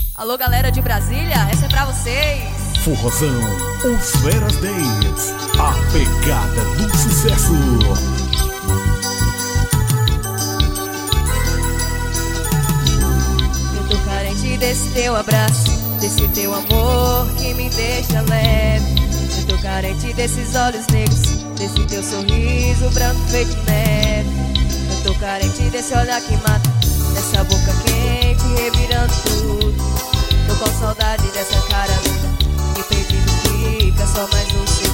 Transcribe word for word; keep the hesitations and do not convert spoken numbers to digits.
Alô, galera de Brasília, essa é pra vocês. Forrozão, os Veras dez, a pegada do sucesso. Eu tô carente desse teu abraço, desse teu amor que me deixa leve. Eu tô carente desses olhos negros, desse teu sorriso branco feito neve. Eu tô carente desse olhar que mata, dessa boca quente revirando tudo. Tô com saudade dessa cara linda, me pedindo fica só mais um segundo.